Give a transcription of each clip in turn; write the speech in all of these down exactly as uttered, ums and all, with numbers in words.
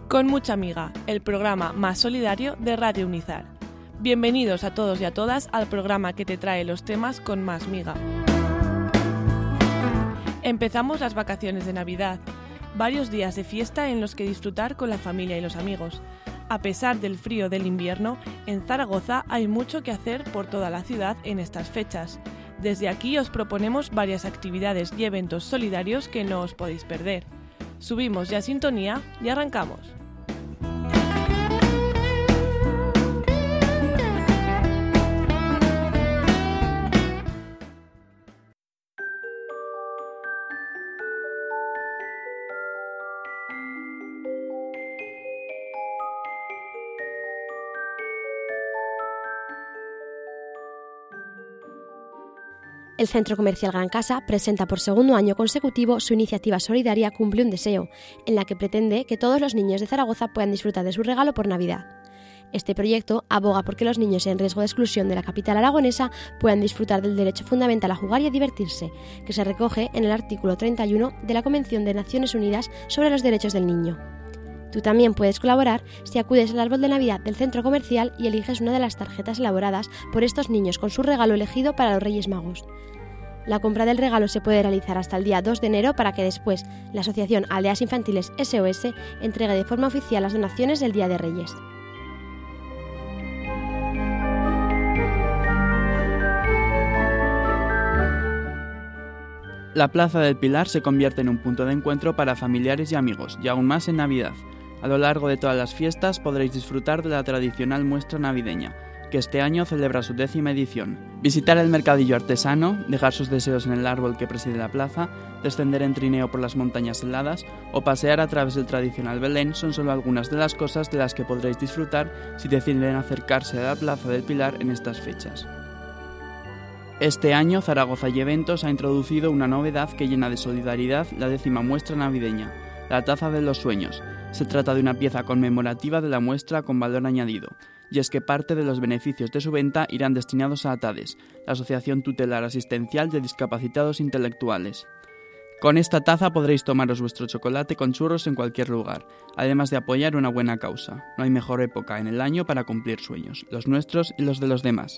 Con mucha miga, el programa más solidario de Radio Unizar. Bienvenidos a todos y a todas al programa que te trae los temas con más miga. Empezamos las vacaciones de Navidad, varios días de fiesta en los que disfrutar con la familia y los amigos. A pesar del frío del invierno, en Zaragoza hay mucho que hacer por toda la ciudad en estas fechas. Desde aquí os proponemos varias actividades y eventos solidarios que no os podéis perder. Subimos ya sintonía y arrancamos. El Centro Comercial Gran Casa presenta por segundo año consecutivo su iniciativa solidaria Cumple un Deseo, en la que pretende que todos los niños de Zaragoza puedan disfrutar de su regalo por Navidad. Este proyecto aboga por que los niños en riesgo de exclusión de la capital aragonesa puedan disfrutar del derecho fundamental a jugar y a divertirse, que se recoge en el artículo treinta y uno de la Convención de Naciones Unidas sobre los Derechos del Niño. Tú también puedes colaborar si acudes al árbol de Navidad del centro comercial y eliges una de las tarjetas elaboradas por estos niños con su regalo elegido para los Reyes Magos. La compra del regalo se puede realizar hasta el día dos de enero para que después la Asociación Aldeas Infantiles S O S entregue de forma oficial las donaciones del Día de Reyes. La Plaza del Pilar se convierte en un punto de encuentro para familiares y amigos, y aún más en Navidad. A lo largo de todas las fiestas podréis disfrutar de la tradicional muestra navideña, que este año celebra su décima edición. Visitar el mercadillo artesano, dejar sus deseos en el árbol que preside la plaza, descender en trineo por las montañas heladas o pasear a través del tradicional Belén son solo algunas de las cosas de las que podréis disfrutar si deciden acercarse a la Plaza del Pilar en estas fechas. Este año Zaragoza y Eventos ha introducido una novedad que llena de solidaridad la décima muestra navideña, la Taza de los Sueños. Se trata de una pieza conmemorativa de la muestra con valor añadido, y es que parte de los beneficios de su venta irán destinados a ATADES, la Asociación Tutelar Asistencial de Discapacitados Intelectuales. Con esta taza podréis tomaros vuestro chocolate con churros en cualquier lugar, además de apoyar una buena causa. No hay mejor época en el año para cumplir sueños, los nuestros y los de los demás.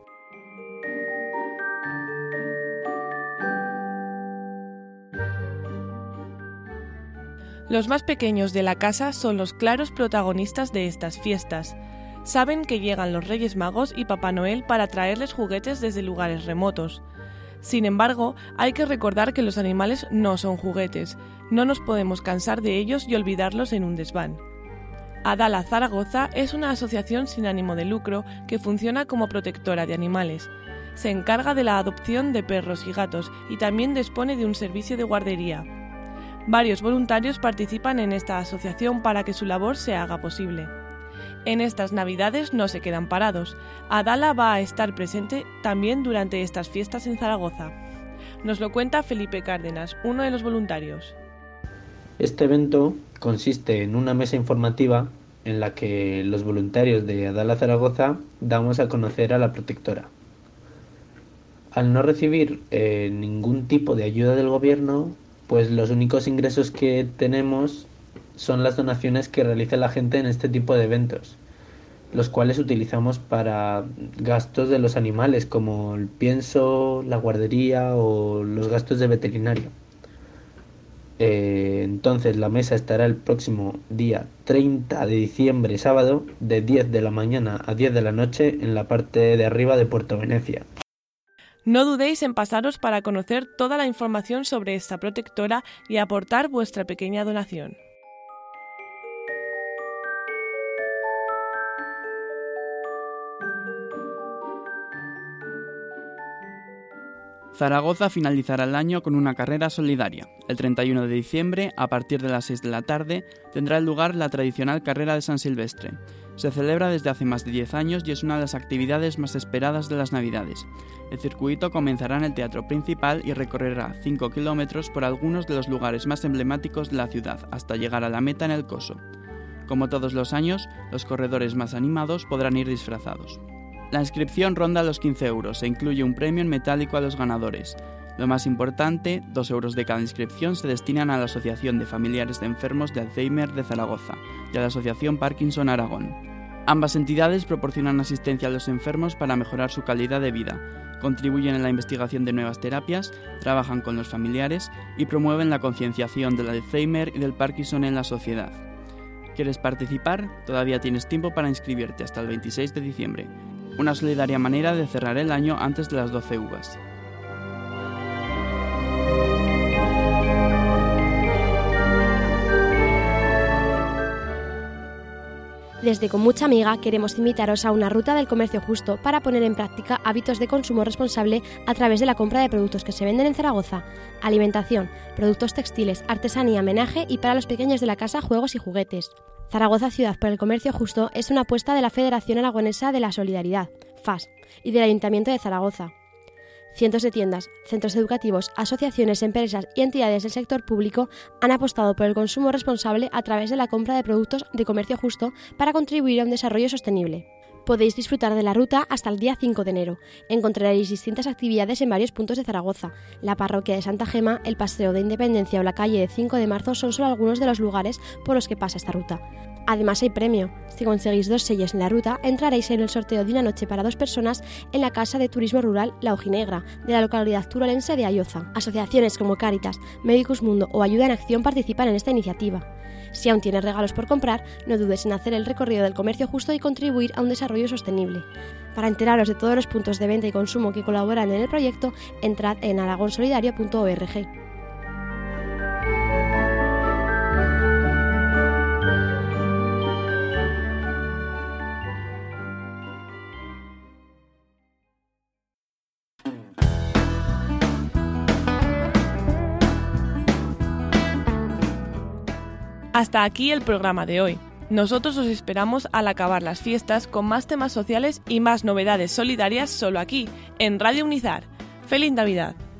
Los más pequeños de la casa son los claros protagonistas de estas fiestas. Saben que llegan los Reyes Magos y Papá Noel para traerles juguetes desde lugares remotos. Sin embargo, hay que recordar que los animales no son juguetes. No nos podemos cansar de ellos y olvidarlos en un desván. Adala Zaragoza es una asociación sin ánimo de lucro que funciona como protectora de animales. Se encarga de la adopción de perros y gatos y también dispone de un servicio de guardería. Varios voluntarios participan en esta asociación para que su labor se haga posible. En estas Navidades no se quedan parados. Adala va a estar presente también durante estas fiestas en Zaragoza. Nos lo cuenta Felipe Cárdenas, uno de los voluntarios. Este evento consiste en una mesa informativa en la que los voluntarios de Adala Zaragoza damos a conocer a la protectora. Al no recibir eh, ningún tipo de ayuda del gobierno, pues los únicos ingresos que tenemos son las donaciones que realiza la gente en este tipo de eventos, los cuales utilizamos para gastos de los animales como el pienso, la guardería o los gastos de veterinario. Eh, entonces la mesa estará el próximo día treinta de diciembre, sábado, de diez de la mañana a diez de la noche en la parte de arriba de Puerto Venecia. No dudéis en pasaros para conocer toda la información sobre esta protectora y aportar vuestra pequeña donación. Zaragoza finalizará el año con una carrera solidaria. El treinta y uno de diciembre, a partir de las seis de la tarde, tendrá lugar la tradicional carrera de San Silvestre. Se celebra desde hace más de diez años y es una de las actividades más esperadas de las Navidades. El circuito comenzará en el Teatro Principal y recorrerá cinco kilómetros por algunos de los lugares más emblemáticos de la ciudad, hasta llegar a la meta en el Coso. Como todos los años, los corredores más animados podrán ir disfrazados. La inscripción ronda los quince euros e incluye un premio en metálico a los ganadores. Lo más importante, dos euros de cada inscripción se destinan a la Asociación de Familiares de Enfermos de Alzheimer de Zaragoza y a la Asociación Parkinson Aragón. Ambas entidades proporcionan asistencia a los enfermos para mejorar su calidad de vida, contribuyen en la investigación de nuevas terapias, trabajan con los familiares y promueven la concienciación del Alzheimer y del Parkinson en la sociedad. ¿Quieres participar? Todavía tienes tiempo para inscribirte hasta el veintiséis de diciembre. Una solidaria manera de cerrar el año antes de las doce uvas. Desde Con Mucha Amiga queremos invitaros a una ruta del comercio justo para poner en práctica hábitos de consumo responsable a través de la compra de productos que se venden en Zaragoza, alimentación, productos textiles, artesanía, menaje y para los pequeños de la casa juegos y juguetes. Zaragoza Ciudad por el Comercio Justo es una apuesta de la Federación Aragonesa de la Solidaridad, F A S, y del Ayuntamiento de Zaragoza. Cientos de tiendas, centros educativos, asociaciones, empresas y entidades del sector público han apostado por el consumo responsable a través de la compra de productos de comercio justo para contribuir a un desarrollo sostenible. Podéis disfrutar de la ruta hasta el día cinco de enero. Encontraréis distintas actividades en varios puntos de Zaragoza. La parroquia de Santa Gema, el Paseo de Independencia o la calle de cinco de marzo son solo algunos de los lugares por los que pasa esta ruta. Además hay premio. Si conseguís dos sellos en la ruta, entraréis en el sorteo de una noche para dos personas en la Casa de Turismo Rural La Ojinegra, de la localidad turolense de Ayoza. Asociaciones como Cáritas, Medicus Mundo o Ayuda en Acción participan en esta iniciativa. Si aún tienes regalos por comprar, no dudes en hacer el recorrido del comercio justo y contribuir a un desarrollo sostenible. Para enteraros de todos los puntos de venta y consumo que colaboran en el proyecto, entrad en aragonsolidario punto org. Hasta aquí el programa de hoy. Nosotros os esperamos al acabar las fiestas con más temas sociales y más novedades solidarias solo aquí, en Radio Unizar. ¡Feliz Navidad!